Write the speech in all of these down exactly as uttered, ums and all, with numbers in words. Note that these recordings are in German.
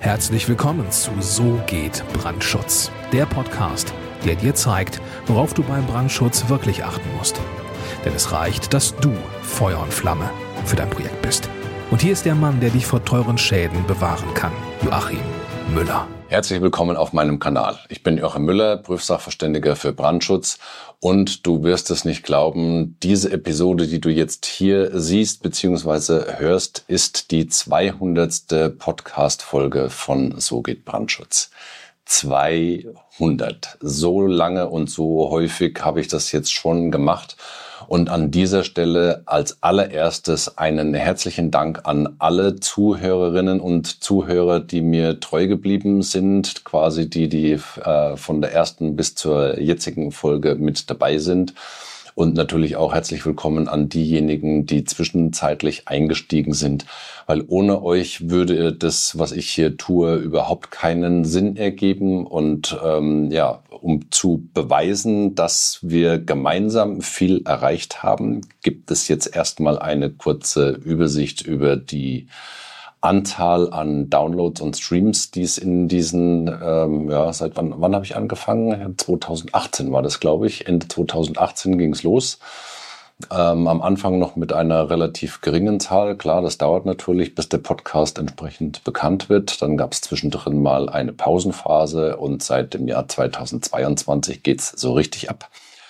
Herzlich willkommen zu So geht Brandschutz, der Podcast, der dir zeigt, worauf du beim Brandschutz wirklich achten musst. Denn es reicht, dass du Feuer und Flamme für dein Projekt bist. Und hier ist der Mann, der dich vor teuren Schäden bewahren kann, Joachim Müller. Herzlich willkommen auf meinem Kanal. Ich bin Joachim Müller, Prüfsachverständiger für Brandschutz, und du wirst es nicht glauben, diese Episode, die du jetzt hier siehst bzw. hörst, ist die zweihundertste Podcast-Folge von So geht Brandschutz. zweihundert. So lange und so häufig habe ich das jetzt schon gemacht. Und an dieser Stelle als allererstes einen herzlichen Dank an alle Zuhörerinnen und Zuhörer, die mir treu geblieben sind, quasi die, die äh, von der ersten bis zur jetzigen Folge mit dabei sind. Und natürlich auch herzlich willkommen an diejenigen, die zwischenzeitlich eingestiegen sind, weil ohne euch würde das, was ich hier tue, überhaupt keinen Sinn ergeben. Und ähm, ja, um zu beweisen, dass wir gemeinsam viel erreicht haben, gibt es jetzt erstmal eine kurze Übersicht über die Anzahl an Downloads und Streams, die es in diesen, ähm, ja, seit wann, wann habe ich angefangen? zweitausendachtzehn war das, glaube ich. Ende zweitausendachtzehn ging es los. Ähm, am Anfang noch mit einer relativ geringen Zahl. Klar, das dauert natürlich, bis der Podcast entsprechend bekannt wird. Dann gab es zwischendrin mal eine Pausenphase und seit dem Jahr zweitausendzweiundzwanzig geht's so richtig ab.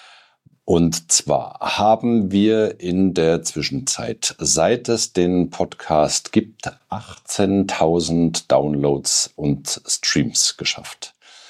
Und zwar haben wir in der Zwischenzeit, seit es den Podcast gibt, achtzehntausend Downloads und Streams geschafft.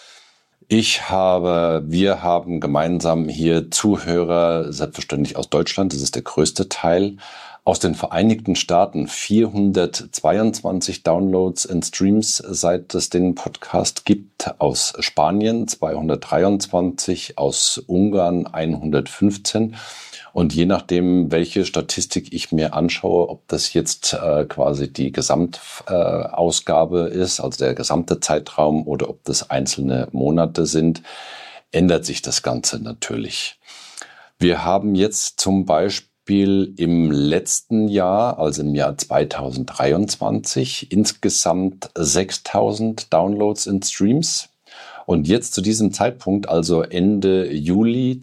Ich habe, wir haben gemeinsam hier Zuhörer, selbstverständlich aus Deutschland, das ist der größte Teil, aus den Vereinigten Staaten vierhundertzweiundzwanzig Downloads und Streams, seit es den Podcast gibt, aus Spanien zweihundertdreiundzwanzig, aus Ungarn hundertfünfzehn. Und je nachdem, welche Statistik ich mir anschaue, ob das jetzt äh, quasi die Gesamtausgabe äh, ist, also der gesamte Zeitraum, oder ob das einzelne Monate sind, ändert sich das Ganze natürlich. Wir haben jetzt zum Beispiel im letzten Jahr, also im Jahr zweitausenddreiundzwanzig, insgesamt sechstausend Downloads und Streams. Und jetzt zu diesem Zeitpunkt, also Ende Juli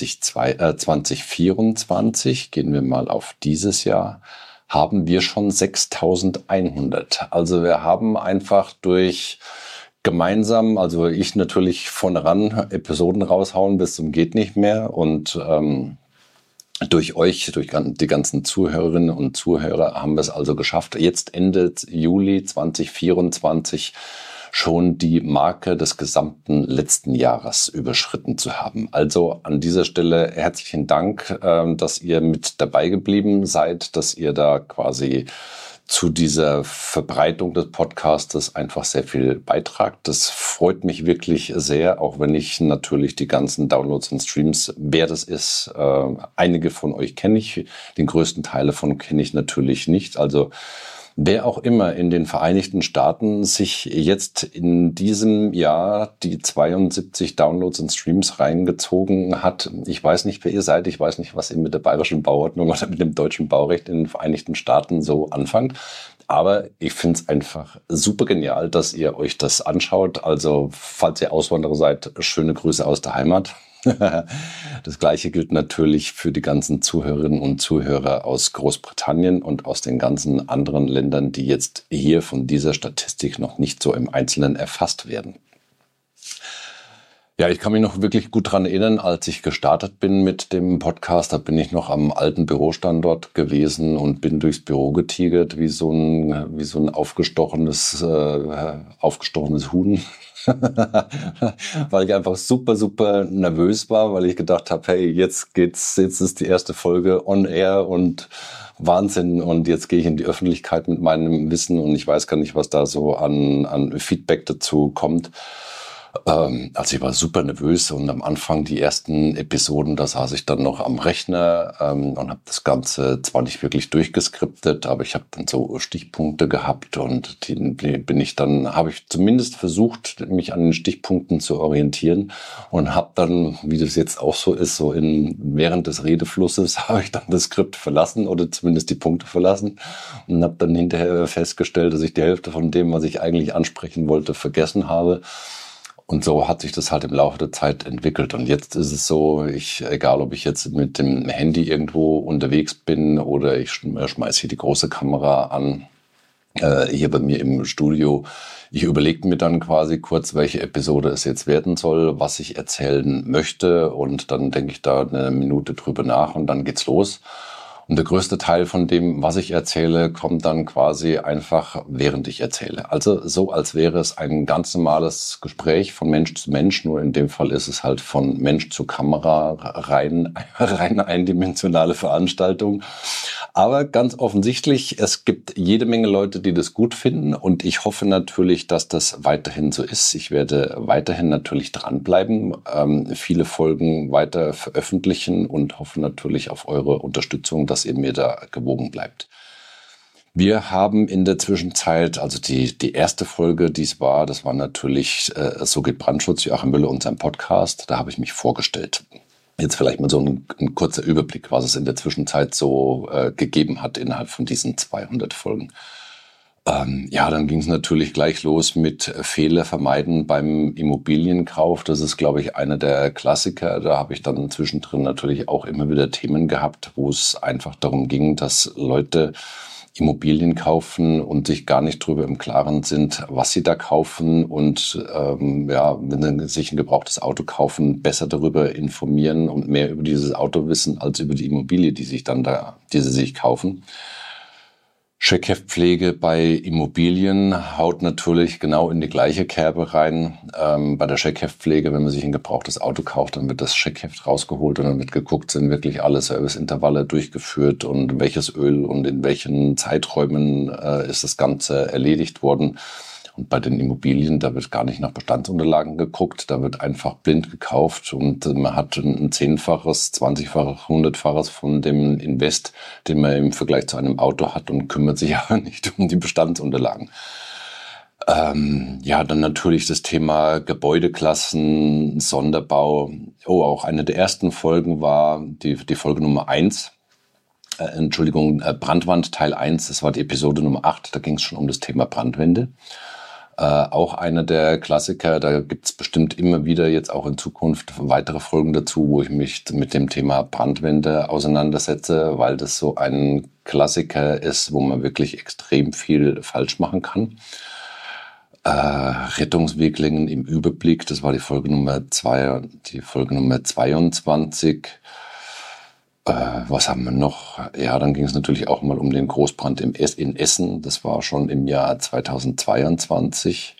zweitausendvierundzwanzig, gehen wir mal auf dieses Jahr, haben wir schon sechstausendeinhundert. Also wir haben einfach durch gemeinsam, also ich natürlich vorne ran, Episoden raushauen bis zum geht nicht mehr, und ähm, durch euch, durch die ganzen Zuhörerinnen und Zuhörer haben wir es also geschafft, jetzt Ende Juli zweitausendvierundzwanzig schon die Marke des gesamten letzten Jahres überschritten zu haben. Also an dieser Stelle herzlichen Dank, dass ihr mit dabei geblieben seid, dass ihr da quasi zu dieser Verbreitung des Podcastes einfach sehr viel beitragt. Das freut mich wirklich sehr, auch wenn ich natürlich die ganzen Downloads und Streams, wer das ist, äh, einige von euch kenne ich, den größten Teil davon kenne ich natürlich nicht. Also wer auch immer in den Vereinigten Staaten sich jetzt in diesem Jahr die zweiundsiebzig Downloads und Streams reingezogen hat, ich weiß nicht, wer ihr seid, ich weiß nicht, was ihr mit der bayerischen Bauordnung oder mit dem deutschen Baurecht in den Vereinigten Staaten so anfangt. Aber ich finde es einfach super genial, dass ihr euch das anschaut. Also falls ihr Auswanderer seid, schöne Grüße aus der Heimat. Das Gleiche gilt natürlich für die ganzen Zuhörerinnen und Zuhörer aus Großbritannien und aus den ganzen anderen Ländern, die jetzt hier von dieser Statistik noch nicht so im Einzelnen erfasst werden. Ja, ich kann mich noch wirklich gut dran erinnern, als ich gestartet bin mit dem Podcast, da bin ich noch am alten Bürostandort gewesen und bin durchs Büro getigert wie so ein, wie so ein aufgestochenes, äh, aufgestochenes Huhn. Weil ich einfach super, super nervös war, weil ich gedacht habe, hey, jetzt geht's, jetzt ist die erste Folge on air und Wahnsinn, und jetzt gehe ich in die Öffentlichkeit mit meinem Wissen und ich weiß gar nicht, was da so an, an Feedback dazu kommt. Ähm, also ich war super nervös und am Anfang die ersten Episoden, da saß ich dann noch am Rechner ähm, und habe das Ganze zwar nicht wirklich durchgeskriptet, aber ich habe dann so Stichpunkte gehabt und die bin ich dann, habe ich zumindest versucht, mich an den Stichpunkten zu orientieren und habe dann, wie das jetzt auch so ist, so in während des Redeflusses habe ich dann das Skript verlassen oder zumindest die Punkte verlassen und habe dann hinterher festgestellt, dass ich die Hälfte von dem, was ich eigentlich ansprechen wollte, vergessen habe. Und so hat sich das halt im Laufe der Zeit entwickelt. Und jetzt ist es so, ich, egal ob ich jetzt mit dem Handy irgendwo unterwegs bin oder ich schmeiß hier die große Kamera an, äh, hier bei mir im Studio, ich überlege mir dann quasi kurz, welche Episode es jetzt werden soll, was ich erzählen möchte. Und dann denke ich da eine Minute drüber nach und dann geht's los. Und der größte Teil von dem, was ich erzähle, kommt dann quasi einfach, während ich erzähle. Also so, als wäre es ein ganz normales Gespräch von Mensch zu Mensch. Nur in dem Fall ist es halt von Mensch zu Kamera, rein, rein eindimensionale Veranstaltung. Aber ganz offensichtlich, es gibt jede Menge Leute, die das gut finden. Und ich hoffe natürlich, dass das weiterhin so ist. Ich werde weiterhin natürlich dranbleiben, ähm, viele Folgen weiter veröffentlichen und hoffe natürlich auf eure Unterstützung, dass ihr mir da gewogen bleibt. Wir haben in der Zwischenzeit, also die die erste Folge, die es war, das war natürlich äh, So geht Brandschutz, Joachim Müller und sein Podcast. Da habe ich mich vorgestellt. Jetzt vielleicht mal so ein, ein kurzer Überblick, was es in der Zwischenzeit so äh, gegeben hat innerhalb von diesen zweihundert Folgen. Ähm, ja, dann ging es natürlich gleich los mit Fehler vermeiden beim Immobilienkauf. Das ist, glaube ich, einer der Klassiker. Da habe ich dann zwischendrin natürlich auch immer wieder Themen gehabt, wo es einfach darum ging, dass Leute Immobilien kaufen und sich gar nicht drüber im Klaren sind, was sie da kaufen und ähm, ja, wenn sie sich ein gebrauchtes Auto kaufen, besser darüber informieren und mehr über dieses Auto wissen als über die Immobilie, die sich dann da, die sie sich kaufen. Scheckheftpflege bei Immobilien haut natürlich genau in die gleiche Kerbe rein. Ähm, bei der Scheckheftpflege, wenn man sich ein gebrauchtes Auto kauft, dann wird das Scheckheft rausgeholt und dann wird geguckt, sind wirklich alle Serviceintervalle durchgeführt und welches Öl und in welchen Zeiträumen äh, ist das Ganze erledigt worden. Und bei den Immobilien, da wird gar nicht nach Bestandsunterlagen geguckt, da wird einfach blind gekauft und man hat ein zehnfaches, zwanzigfaches, hundertfaches von dem Invest, den man im Vergleich zu einem Auto hat und kümmert sich aber nicht um die Bestandsunterlagen. Ähm, ja, dann natürlich das Thema Gebäudeklassen, Sonderbau. Oh, auch eine der ersten Folgen war die, die Folge Nummer eins. Äh, Entschuldigung, äh, Brandwand Teil eins, das war die Episode Nummer acht, da ging es schon um das Thema Brandwände. Äh, auch einer der Klassiker, da gibt's bestimmt immer wieder jetzt auch in Zukunft weitere Folgen dazu, wo ich mich mit dem Thema Brandwände auseinandersetze, weil das so ein Klassiker ist, wo man wirklich extrem viel falsch machen kann. Äh, Rettungsweglingen im Überblick, das war die Folge Nummer zwei, die Folge Nummer zweiundzwanzig. Äh, was haben wir noch? Ja, dann ging es natürlich auch mal um den Großbrand im es- in Essen. Das war schon im Jahr zweitausendzweiundzwanzig.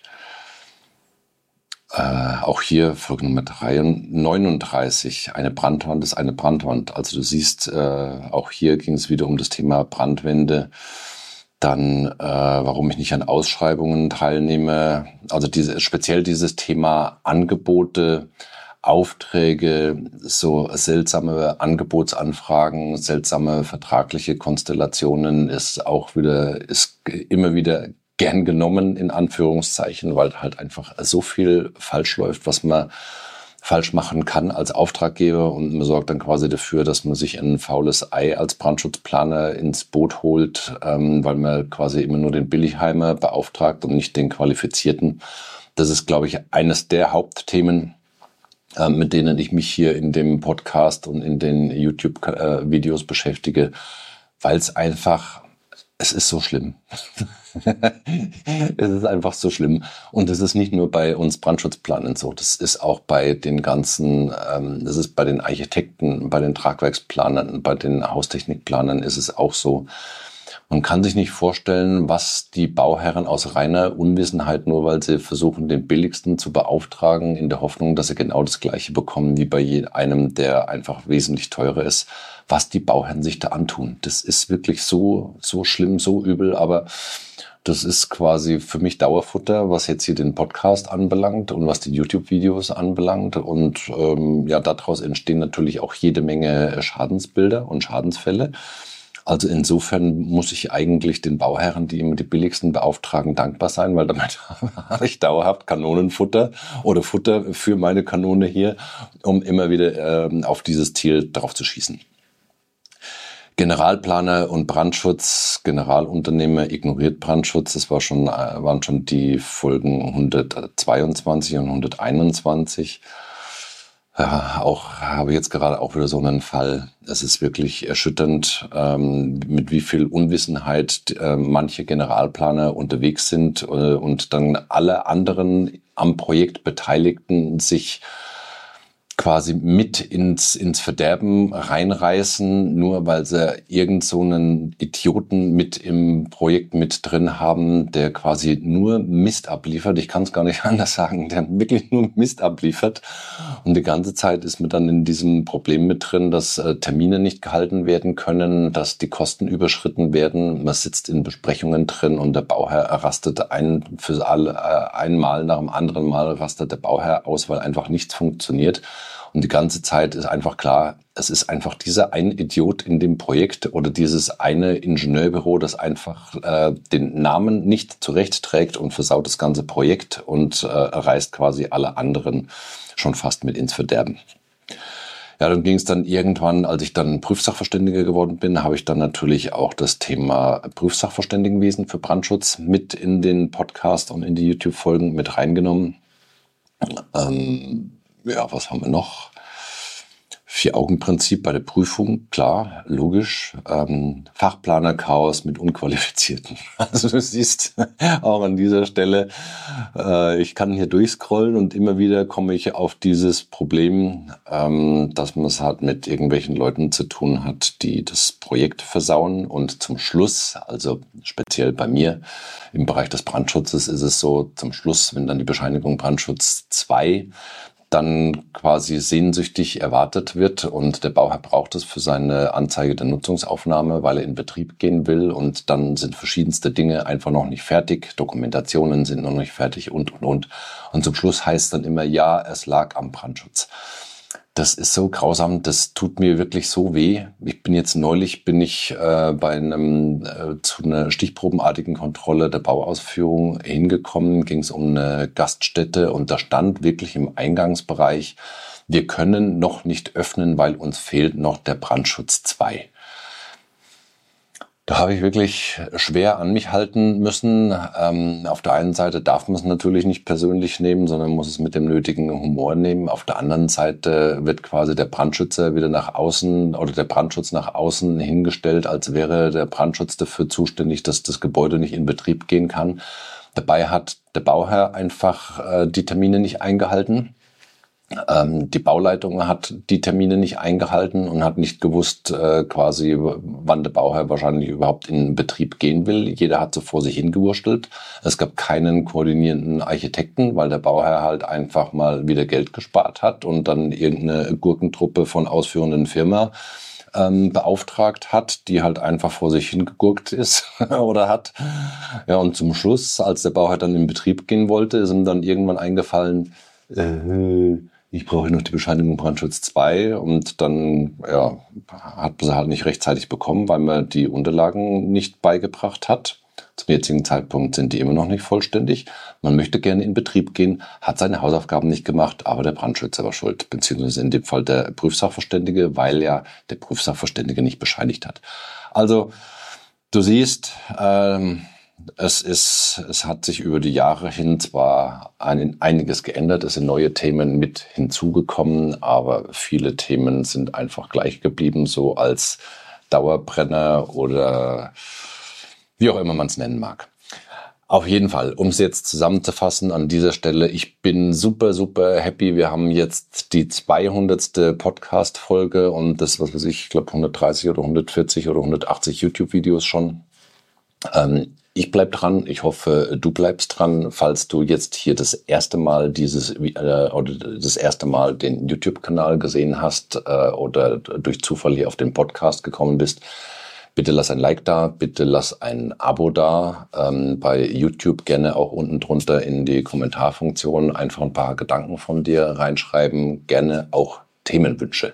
Äh, auch hier Folge Nummer neununddreißig. Eine Brandwand ist eine Brandwand. Also du siehst, äh, auch hier ging es wieder um das Thema Brandwände. Dann, äh, warum ich nicht an Ausschreibungen teilnehme. Also diese, speziell dieses Thema Angebote, Aufträge, so seltsame Angebotsanfragen, seltsame vertragliche Konstellationen ist auch wieder, ist immer wieder gern genommen, in Anführungszeichen, weil halt einfach so viel falsch läuft, was man falsch machen kann als Auftraggeber und man sorgt dann quasi dafür, dass man sich ein faules Ei als Brandschutzplaner ins Boot holt, ähm, weil man quasi immer nur den Billigheimer beauftragt und nicht den Qualifizierten. Das ist, glaube ich, eines der Hauptthemen, mit denen ich mich hier in dem Podcast und in den YouTube-Videos beschäftige, weil es einfach, es ist so schlimm. Es ist einfach so schlimm. Und es ist nicht nur bei uns Brandschutzplanern so, das ist auch bei den ganzen, ähm, das ist bei den Architekten, bei den Tragwerksplanern, bei den Haustechnikplanern ist es auch so. Man kann sich nicht vorstellen, was die Bauherren aus reiner Unwissenheit, nur weil sie versuchen, den billigsten zu beauftragen, in der Hoffnung, dass sie genau das Gleiche bekommen wie bei einem, der einfach wesentlich teurer ist, was die Bauherren sich da antun. Das ist wirklich so, so schlimm, so übel, aber Das ist quasi für mich Dauerfutter, was jetzt hier den Podcast anbelangt und was die YouTube-Videos anbelangt. Und ähm, ja, daraus entstehen natürlich auch jede Menge Schadensbilder und Schadensfälle. Also insofern muss ich eigentlich den Bauherren, die immer die billigsten beauftragen, dankbar sein, weil damit habe ich dauerhaft Kanonenfutter oder Futter für meine Kanone hier, um immer wieder ähm, auf dieses Ziel drauf zu schießen. Generalplaner und Brandschutz, Generalunternehmer ignoriert Brandschutz. Das war schon, waren schon die Folgen hundertzweiundzwanzig und hunderteinundzwanzig. Ja, auch habe jetzt gerade auch wieder so einen Fall. Es ist wirklich erschütternd, ähm, mit wie viel Unwissenheit äh, manche Generalplaner unterwegs sind äh, und dann alle anderen am Projekt Beteiligten sich quasi mit ins ins Verderben reinreißen, nur weil sie irgend so einen Idioten mit im Projekt mit drin haben, der quasi nur Mist abliefert. Ich kann es gar nicht anders sagen, der wirklich nur Mist abliefert. Und die ganze Zeit ist man dann in diesem Problem mit drin, dass äh, Termine nicht gehalten werden können, dass die Kosten überschritten werden. Man sitzt in Besprechungen drin und der Bauherr rastet ein für alle äh, einmal nach dem anderen Mal rastet der Bauherr aus, weil einfach nichts funktioniert. Und die ganze Zeit ist einfach klar, es ist einfach dieser eine Idiot in dem Projekt oder dieses eine Ingenieurbüro, das einfach äh, den Namen nicht zurechtträgt und versaut das ganze Projekt und äh, reißt quasi alle anderen schon fast mit ins Verderben. Ja, dann ging es dann irgendwann, als ich dann Prüfsachverständiger geworden bin, habe ich dann natürlich auch das Thema Prüfsachverständigenwesen für Brandschutz mit in den Podcast und in die YouTube-Folgen mit reingenommen. Ähm, Ja, was haben wir noch? Vier-Augen-Prinzip bei der Prüfung, klar, logisch. Ähm, Fachplaner-Chaos mit Unqualifizierten. Also du siehst auch an dieser Stelle, äh, ich kann hier durchscrollen und immer wieder komme ich auf dieses Problem, ähm, dass man es halt mit irgendwelchen Leuten zu tun hat, die das Projekt versauen. Und zum Schluss, also speziell bei mir im Bereich des Brandschutzes ist es so, zum Schluss, wenn dann die Bescheinigung Brandschutz zwei dann quasi sehnsüchtig erwartet wird und der Bauherr braucht es für seine Anzeige der Nutzungsaufnahme, weil er in Betrieb gehen will und dann sind verschiedenste Dinge einfach noch nicht fertig, Dokumentationen sind noch nicht fertig und, und, und. Und zum Schluss heißt dann immer, ja, es lag am Brandschutz. Das ist so grausam, das tut mir wirklich so weh. Ich bin jetzt neulich, bin ich äh, bei einem äh, zu einer stichprobenartigen Kontrolle der Bauausführung hingekommen, ging es um eine Gaststätte und da stand wirklich im Eingangsbereich, wir können noch nicht öffnen, weil uns fehlt noch der Brandschutz zwei. Da habe ich wirklich schwer an mich halten müssen. Ähm, auf der einen Seite darf man es natürlich nicht persönlich nehmen, sondern muss es mit dem nötigen Humor nehmen. Auf der anderen Seite wird quasi der Brandschützer wieder nach außen oder der Brandschutz nach außen hingestellt, als wäre der Brandschutz dafür zuständig, dass das Gebäude nicht in Betrieb gehen kann. Dabei hat der Bauherr einfach äh, die Termine nicht eingehalten. Ähm, die Bauleitung hat die Termine nicht eingehalten und hat nicht gewusst, äh, quasi, wann der Bauherr wahrscheinlich überhaupt in Betrieb gehen will. Jeder hat so vor sich hingewurstelt. Es gab keinen koordinierenden Architekten, weil der Bauherr halt einfach mal wieder Geld gespart hat und dann irgendeine Gurkentruppe von ausführenden Firma ähm, beauftragt hat, die halt einfach vor sich hingegurkt ist oder hat. Ja, und zum Schluss, als der Bauherr dann in Betrieb gehen wollte, ist ihm dann irgendwann eingefallen, äh, ich brauche noch die Bescheinigung Brandschutz zwei und dann ja, hat man sie halt nicht rechtzeitig bekommen, weil man die Unterlagen nicht beigebracht hat. Zum jetzigen Zeitpunkt sind die immer noch nicht vollständig. Man möchte gerne in Betrieb gehen, hat seine Hausaufgaben nicht gemacht, aber der Brandschützer war schuld, beziehungsweise in dem Fall der Prüfsachverständige, weil ja der Prüfsachverständige nicht bescheinigt hat. Also du siehst, ähm, Es ist, es hat sich über die Jahre hin zwar ein, einiges geändert, es sind neue Themen mit hinzugekommen, aber viele Themen sind einfach gleich geblieben, so als Dauerbrenner oder wie auch immer man es nennen mag. Auf jeden Fall, um es jetzt zusammenzufassen an dieser Stelle, ich bin super, super happy. Wir haben jetzt die zweihundertste Podcast-Folge und das, was weiß ich, ich glaube hundertdreißig oder hundertvierzig oder hundertachtzig YouTube-Videos schon. Ähm, Ich bleib dran. Ich hoffe, du bleibst dran. Falls du jetzt hier das erste Mal dieses äh, oder das erste Mal den YouTube-Kanal gesehen hast äh, oder durch Zufall hier auf den Podcast gekommen bist, Bitte lass ein Like da, bitte lass ein Abo da. Ähm, bei YouTube gerne auch unten drunter in die Kommentarfunktion einfach ein paar Gedanken von dir reinschreiben. Gerne auch Themenwünsche.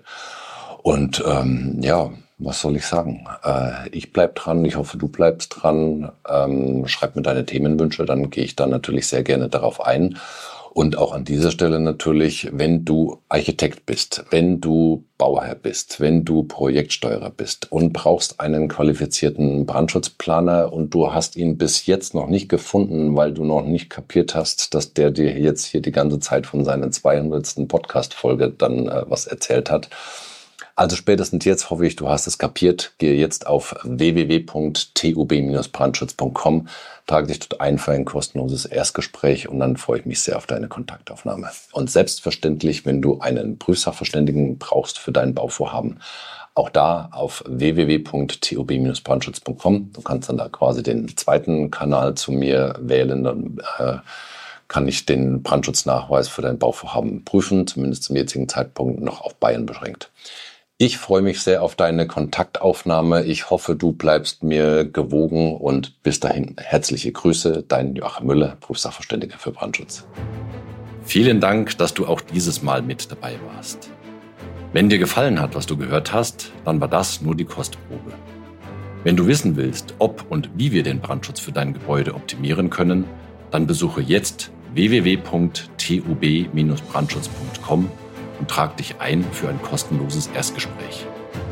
Und ähm, ja, was soll ich sagen? Äh, ich bleib dran, ich hoffe, du bleibst dran. Ähm, schreib mir deine Themenwünsche, dann gehe ich da natürlich sehr gerne darauf ein. Und auch an dieser Stelle natürlich, wenn du Architekt bist, wenn du Bauherr bist, wenn du Projektsteuerer bist und brauchst einen qualifizierten Brandschutzplaner und du hast ihn bis jetzt noch nicht gefunden, weil du noch nicht kapiert hast, dass der dir jetzt hier die ganze Zeit von seiner zweihundertsten Podcast-Folge dann äh, was erzählt hat. Also spätestens jetzt hoffe ich, du hast es kapiert. Gehe jetzt auf w w w punkt t u b Bindestrich brandschutz punkt com, trage dich dort ein für ein kostenloses Erstgespräch und dann freue ich mich sehr auf deine Kontaktaufnahme. Und selbstverständlich, wenn du einen Prüfsachverständigen brauchst für dein Bauvorhaben, auch da auf w w w punkt t u b Bindestrich brandschutz punkt com. Du kannst dann da quasi den zweiten Kanal zu mir wählen, dann äh, kann ich den Brandschutznachweis für dein Bauvorhaben prüfen, zumindest zum jetzigen Zeitpunkt noch auf Bayern beschränkt. Ich freue mich sehr auf deine Kontaktaufnahme. Ich hoffe, du bleibst mir gewogen und bis dahin herzliche Grüße, dein Joachim Müller, Berufssachverständiger für Brandschutz. Vielen Dank, dass du auch dieses Mal mit dabei warst. Wenn dir gefallen hat, was du gehört hast, dann war das nur die Kostprobe. Wenn du wissen willst, ob und wie wir den Brandschutz für dein Gebäude optimieren können, dann besuche jetzt w w w punkt t u b Bindestrich brandschutz punkt com und trag dich ein für ein kostenloses Erstgespräch.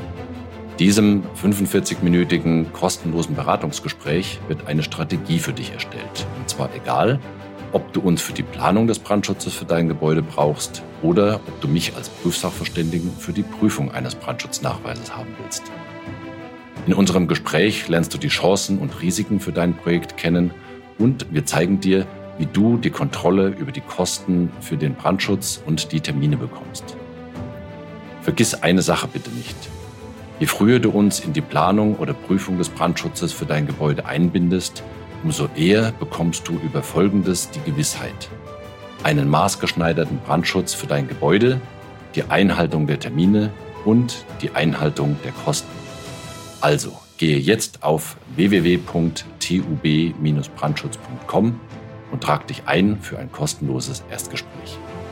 Diesem fünfundvierzig-minütigen kostenlosen Beratungsgespräch wird eine Strategie für dich erstellt. Und zwar egal, ob du uns für die Planung des Brandschutzes für dein Gebäude brauchst oder ob du mich als Prüfsachverständigen für die Prüfung eines Brandschutznachweises haben willst. In unserem Gespräch lernst du die Chancen und Risiken für dein Projekt kennen und wir zeigen dir, wie du die Kontrolle über die Kosten für den Brandschutz und die Termine bekommst. Vergiss eine Sache bitte nicht. Je früher du uns in die Planung oder Prüfung des Brandschutzes für dein Gebäude einbindest, umso eher bekommst du über Folgendes die Gewissheit: einen maßgeschneiderten Brandschutz für dein Gebäude, die Einhaltung der Termine und die Einhaltung der Kosten. Also, gehe jetzt auf w w w punkt t u b Bindestrich brandschutz punkt com und trag dich ein für ein kostenloses Erstgespräch.